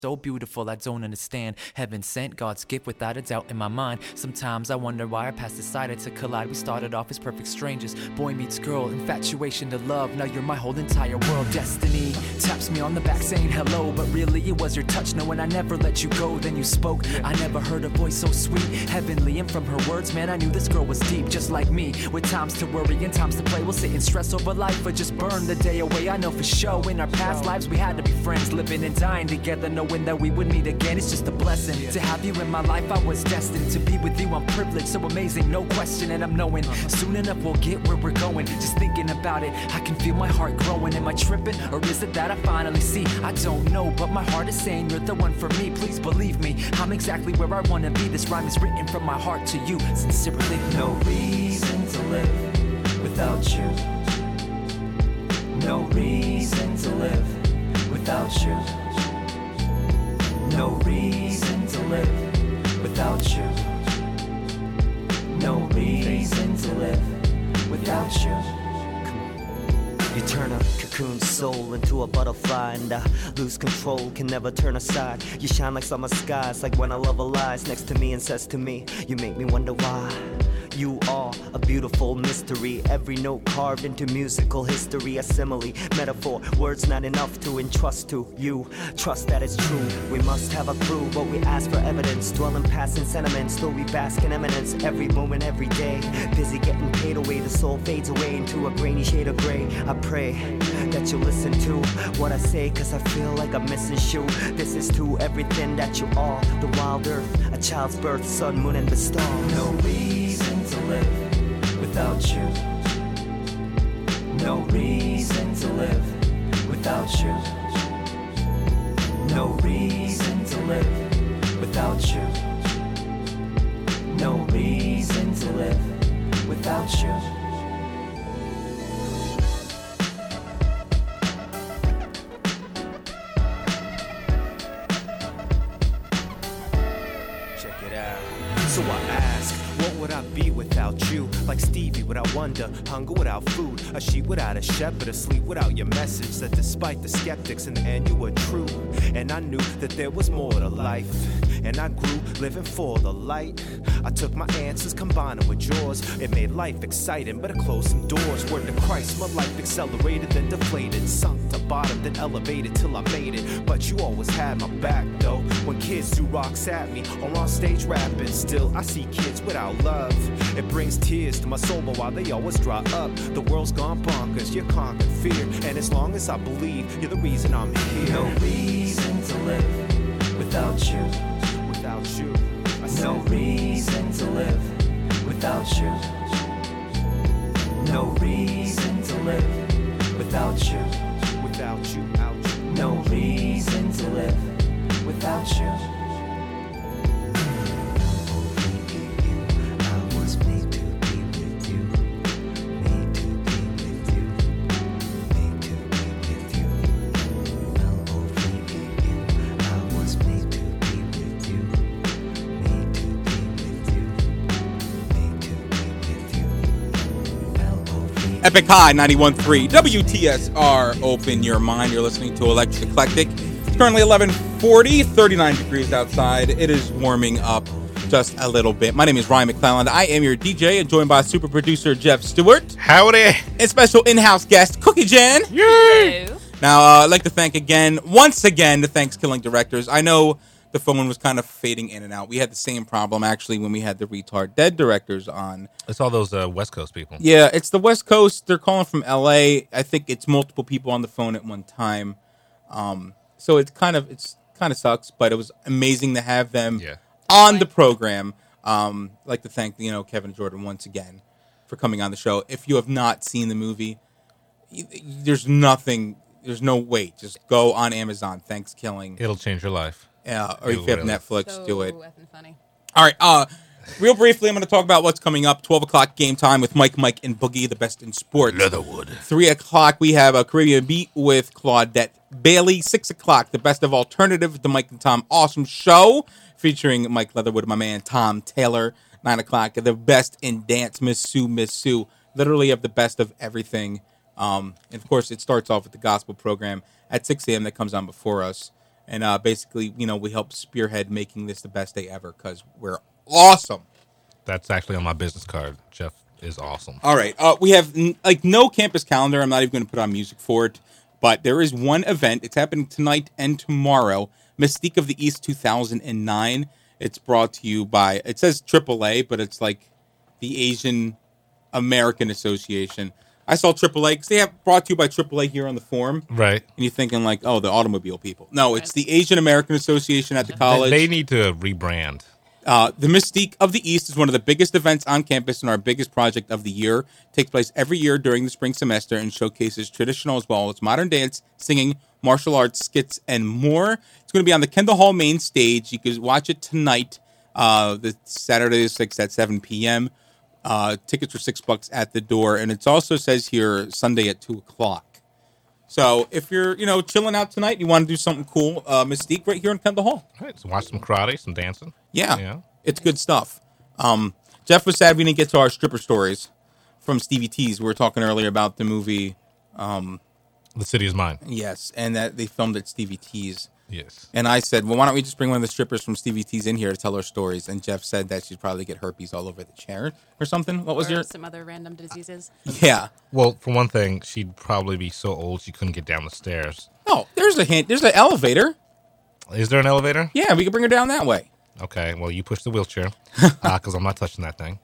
So beautiful, I don't understand. Heaven sent, God's gift without a doubt in my mind. Sometimes I wonder why our paths decided to collide. We started off as perfect strangers. Boy meets girl, infatuation to love. Now you're my whole entire world. Destiny taps me on the back saying hello. But really it was your touch, knowing I never let you go. Then you spoke, I never heard a voice so sweet, heavenly. And from her words, man, I knew this girl was deep, just like me. With times to worry and times to play. We'll sit and stress over life or just burn the day away. I know for sure in our past lives we had to be friends, living and dying together, knowing that we would meet again. It's just a blessing to have you in my life. I was destined to be with you. I'm privileged, so amazing, no question. And I'm knowing soon enough we'll get where we're going. Just thinking about it, I can feel my heart growing. Am I tripping, or is it that I finally see? I don't know, but my heart is saying you're the one for me. Please believe me, I'm exactly where I wanna be. This rhyme is written from my heart to you, sincerely. No reason to live without you. No reason to live without you. No reason to live without you. No reason to live without you. You turn a cocoon soul into a butterfly, and I lose control, can never turn aside. You shine like summer skies, like when a lover lies next to me and says to me, you make me wonder why. You are a beautiful mystery, every note carved into musical history. A simile, metaphor, words not enough to entrust to you. Trust that it's true, we must have a clue, but we ask for evidence. Dwell in passing sentiments, though we bask in eminence. Every moment, every day, busy getting paid away. The soul fades away into a grainy shade of gray. I pray that you listen to what I say, cause I feel like I'm missing shoe. This is to everything that you are, the wild earth, a child's birth, sun, moon, and the stars. No reason to live without you. No reason to live without you. No reason to live without you. No reason to live without you. So I ask, what would I be without you? Like Stevie without wonder, hunger without food, a sheep without a shepherd, asleep without your message. That despite the skeptics, in the end you were true. And I knew that there was more to life, and I grew living for the light. I took my answers, combined them with yours. It made life exciting, but it closed some doors. Word to Christ, my life accelerated, then deflated, sunk to bottom, then elevated till I made it. But you always had my back though. When kids threw rocks at me, or on stage rapping, still I see kids without love. It brings tears to my soul, but while they always dry up, the world's gone bonkers, you conquered fear. And as long as I believe, you're the reason I'm here. No reason to live without you. Without you, I said. No reason to live without you. No reason to live without you. Without you, out you. No reason to live without you. Epic High 91.3 WTSR. Open your mind. You're listening to Electric Eclectic. It's currently 11:40, 39 degrees outside. It is warming up just a little bit. My name is Ryan McClelland. I am your DJ, and joined by super producer Jeff Stewart. Howdy. And special in-house guest Cookie Jen. Yay. Now, I'd like to thank once again, the Thanksgiving directors. I know the phone was kind of fading in and out. We had the same problem, actually, when we had the Retard Dead directors on. It's all those West Coast people. Yeah, it's the West Coast. They're calling from L.A. I think it's multiple people on the phone at one time. So it's kind of sucks, but it was amazing to have them on the program. I'd like to thank Kevin and Jordan once again for coming on the show. If you have not seen the movie, there's no wait. Just go on Amazon. Thanksgiving. It'll change your life. Yeah, or if you have Netflix, so do it. effing funny. All right, real briefly, I'm going to talk about what's coming up. 12 o'clock game time with Mike, and Boogie, the best in sports. Leatherwood. 3 o'clock, we have a Caribbean Beat with Claudette Bailey. 6 o'clock, the best of alternative, the Mike and Tom Awesome Show, featuring Mike Leatherwood and my man Tom Taylor. 9 o'clock, the best in dance, Miss Sue. Literally have the best of everything. And, of course, it starts off with the gospel program at 6 a.m. that comes on before us. And basically, we help spearhead making this the best day ever because we're awesome. That's actually on my business card. Jeff is awesome. All right. We have no campus calendar. I'm not even going to put on music for it. But there is one event. It's happening tonight and tomorrow. Mystique of the East 2009. It's brought to you by, it says AAA, but it's like the Asian American Association. I saw AAA because they have brought to you by AAA here on the forum. Right. And you're thinking like, oh, the automobile people. No, it's the Asian American Association at the college. They need to rebrand. The Mystique of the East is one of the biggest events on campus and our biggest project of the year. It takes place every year during the spring semester and showcases traditional as well as modern dance, singing, martial arts, skits, and more. It's going to be on the Kendall Hall main stage. You can watch it tonight, the Saturday the 6th at 7 p.m. Tickets are $6 at the door, and it also says here Sunday at 2:00. So if you're, chilling out tonight, you want to do something cool, Mystique right here in Kendall Hall. All right, so watch some karate, some dancing. Yeah. It's good stuff. Jeff was sad we didn't get to our stripper stories from Stevie T's. We were talking earlier about the movie. The City Is Mine. Yes, and that they filmed at Stevie T's. Yes. And I said, well, why don't we just bring one of the strippers from Stevie T's in here to tell her stories? And Jeff said that she'd probably get herpes all over the chair or something. What was or your... some other random diseases. Yeah. Well, for one thing, she'd probably be so old she couldn't get down the stairs. Oh, there's a hint. There's an elevator. Is there an elevator? Yeah, we can bring her down that way. Okay, well, you push the wheelchair because I'm not touching that thing.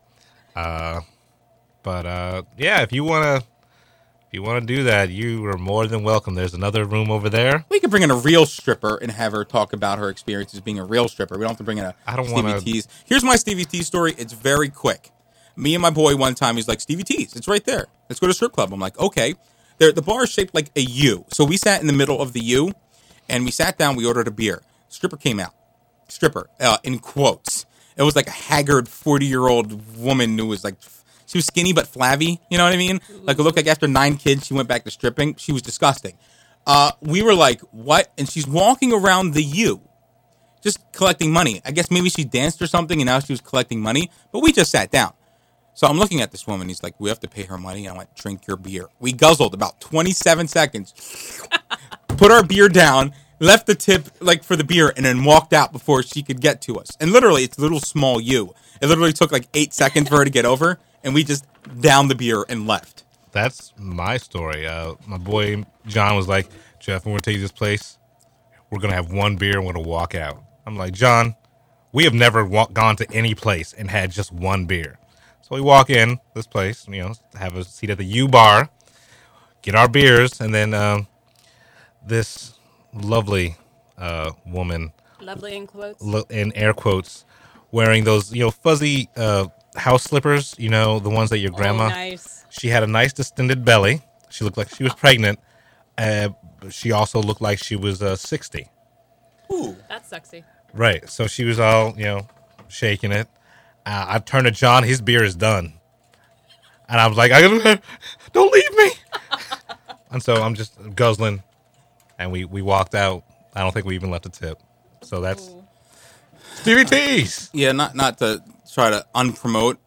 But yeah, if you want to do that, you are more than welcome. There's another room over there. We could bring in a real stripper and have her talk about her experiences being a real stripper. We don't have to bring in Stevie T's. Here's my Stevie T's story. It's very quick. Me and my boy one time, he's like, Stevie T's, it's right there. Let's go to a strip club. I'm like, okay. The bar is shaped like a U. So we sat in the middle of the U, and we sat down. We ordered a beer. Stripper came out. Stripper, in quotes. It was like a haggard 40-year-old woman who was like, she was skinny but flabby. You know what I mean? Like, it looked like after 9 kids, she went back to stripping. She was disgusting. We were like, what? And she's walking around the U, just collecting money. I guess maybe she danced or something, and now she was collecting money. But we just sat down. So I'm looking at this woman. He's like, we have to pay her money. And I went, drink your beer. We guzzled about 27 seconds, put our beer down, left the tip like for the beer, and then walked out before she could get to us. And literally, it's a little small U. It literally took like 8 seconds for her to get over, and we just downed the beer and left. That's my story. My boy John was like, Jeff, when we're taking this place, we're going to have one beer and we're going to walk out. I'm like, John, we have never gone to any place and had just one beer. So we walk in this place, have a seat at the U bar, get our beers, and then this lovely woman, lovely in quotes, in air quotes, wearing those fuzzy house slippers, the ones that your grandma. Oh, nice. She had a nice distended belly. She looked like she was pregnant. She also looked like she was 60. Ooh, that's sexy. Right. So she was all shaking it. I turned to John. His beer is done, and I was like, "Don't leave me." And so I'm just guzzling. And we walked out. I don't think we even left a tip. So that's Stevie T's. Yeah, not to try to unpromote.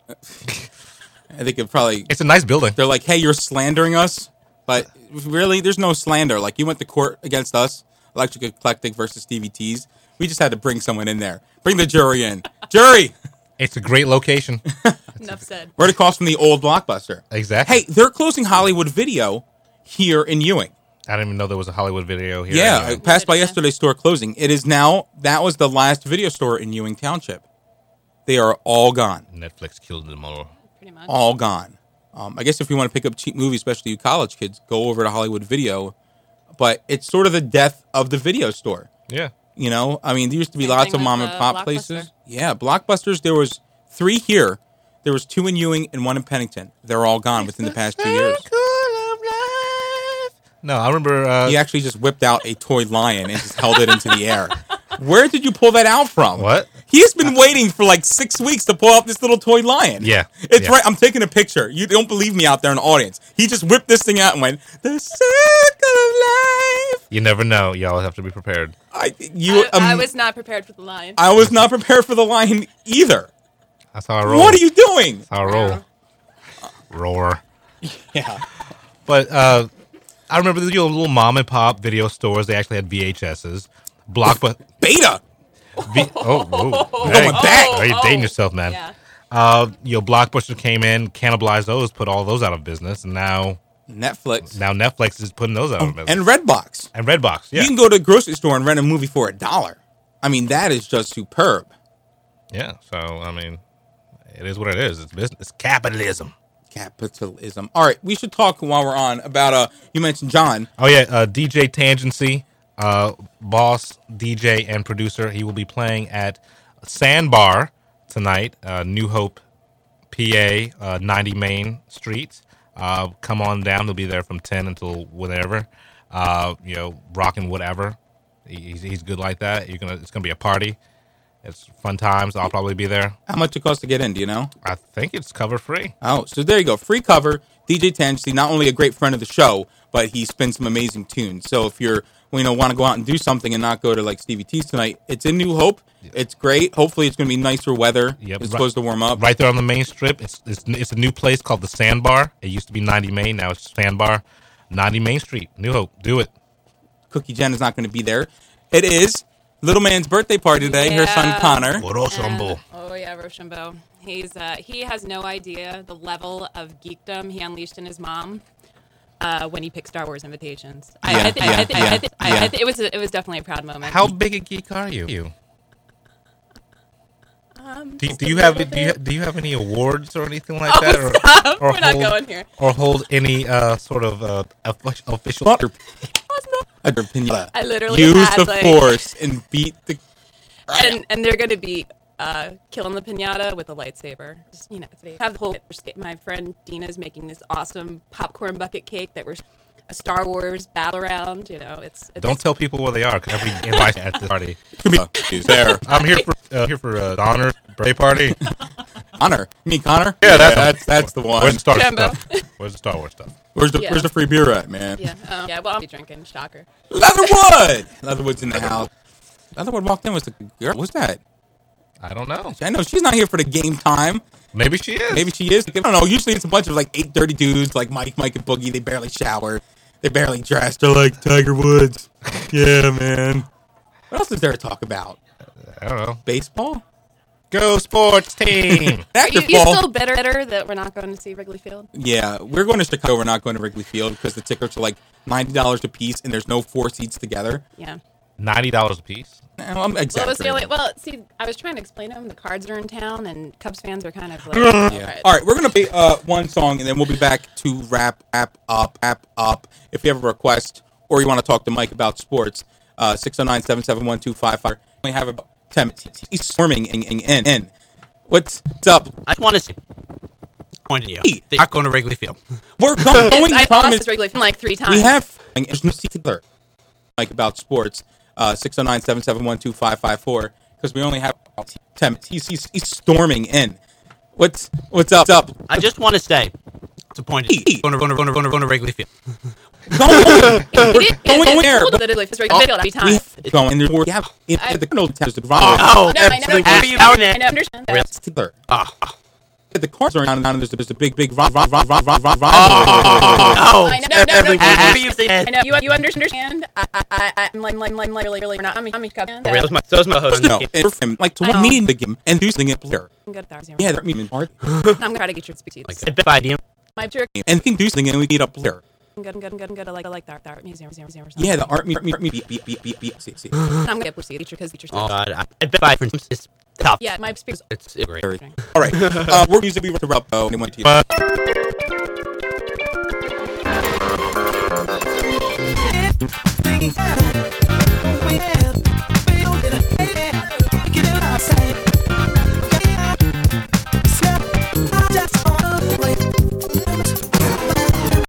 I think it's a nice building. They're like, hey, you're slandering us. But really, there's no slander. Like, you went to court against us, Electric Eclectic versus Stevie T's. We just had to bring someone in there. Bring the jury in. Jury! It's a great location. Enough said. Right across from the old Blockbuster. Exactly. Hey, they're closing Hollywood Video here in Ewing. I didn't even know there was a Hollywood Video here. Yeah, I passed by yesterday's store closing. It is now, that was the last video store in Ewing Township. They are all gone. Netflix killed them all. Pretty much. All gone. I guess if you want to pick up cheap movies, especially you college kids, go over to Hollywood Video. But it's sort of the death of the video store. Yeah. I mean, there used to be Same lots thing of with, mom and pop Blockbuster. places. Yeah, Blockbusters, there was 3 here. There was 2 in Ewing and 1 in Pennington. They're all gone within the past 2 years. No, I remember... he actually just whipped out a toy lion and just held it into the air. Where did you pull that out from? What? He's been waiting for like 6 weeks to pull out this little toy lion. Yeah. It's right. I'm taking a picture. You don't believe me out there in the audience. He just whipped this thing out and went, the circle of life. You never know. Y'all have to be prepared. I was not prepared for the lion. I was not prepared for the lion either. That's how I roll. What are you doing? That's how I roll. Roar. Yeah. But I remember the little mom and pop video stores. They actually had VHSs. Blockbuster. Beta. Going back. Oh, you're dating yourself, man. Yeah. Blockbuster came in, cannibalized those, put all those out of business, and now Netflix is putting those out of business. And Redbox. Yeah. You can go to a grocery store and rent a movie for $1. I mean, that is just superb. Yeah. So, I mean, it is what it is. It's business. It's capitalism. All right, we should talk while we're on about, you mentioned John. Oh, yeah, DJ Tangency, boss, DJ, and producer. He will be playing at Sandbar tonight, New Hope, PA, 90 Main Street. Come on down. He'll be there from 10 until whatever. Rocking whatever. He's good like that. It's gonna be a party. It's fun times. I'll probably be there. How much it costs to get in? Do you know? I think it's cover free. Oh, so there you go. Free cover. DJ Tangency, not only a great friend of the show, but he spins some amazing tunes. So if you're, want to go out and do something and not go to like Stevie T's tonight, it's in New Hope. Yeah. It's great. Hopefully it's going to be nicer weather. Yep. It's supposed to warm up. Right there on the main strip. It's a new place called the Sandbar. It used to be 90 Main. Now it's Sandbar. 90 Main Street. New Hope. Do it. Cookie Jen is not going to be there. It is Little Man's birthday party today. Her son Connor. Rochambeau. He has no idea the level of geekdom he unleashed in his mom when he picked Star Wars invitations. It was definitely a proud moment. How big a geek are you? Do you have any awards or anything like that? Stop. We're not going here. Or hold any sort of official? I literally use had, the force and beat the. And they're going to be killing the piñata with a lightsaber. Just, have the whole. My friend Dina's making this awesome popcorn bucket cake that we're a Star Wars battle round. It's Don't tell people where they are. Because every invite at the party. He's there. I'm here for Connor's birthday party. Connor, you mean Connor? Yeah, that's the one. Where's the Star Wars stuff? Where's the Star Wars stuff? Where's the free beer at, man? Yeah, well, I'll be drinking. Shocker. Leatherwood's in the house. Leatherwood walked in. Was the girl? What's that? I don't know. I know she's not here for the game time. Maybe she is. I don't know. Usually it's a bunch of like 8:30 dudes, like Mike, and Boogie. They barely shower. They barely dress. They're like Tiger Woods. Yeah, man. What else is there to talk about? I don't know. Baseball? Go sports team. Are you still bitter that we're not going to see Wrigley Field? Yeah, we're going to Chicago. We're not going to Wrigley Field because the tickets are like $90 a piece, and there's no 4 seats together. Yeah. $90 a piece? No, I'm exaggerating. I was trying to explain to him the Cards are in town, and Cubs fans are kind of like... Yeah. All right, we're going to play one song, and then we'll be back to wrap up. If you have a request or you want to talk to Mike about sports, 609-771-2555. We have about 10 minutes. He's swarming in. What's up? I want to say, pointing you. They're not going to Wrigley Field. We're going. I've lost Wrigley Field like 3 times. We have. There's no seat there. Mike about sports. 609-771-2554. Because we only have 10 minutes. He's storming in. What's up? I just want to say, to point at you. Going to Wrigley Field. Going there. Going. And there's the Cardinals. I understand. The Cards are down, and there's a big rivalry. I know. You understand? I'm literally not. I'm a Cub fan. So's my host. No, like to one meeting the game and do something at player. Yeah, they're meeting hard. I'm gonna try to get your speech. I bet I do. My jerk. And think do something and we meet up player. I'm good. I like the art museum. Yeah, the art museum. I'm gonna get teacher because teacher. Oh God, I bet I is tough. Yeah, my speech. It's great. All right, we're music. We wrap up. Anyone to you?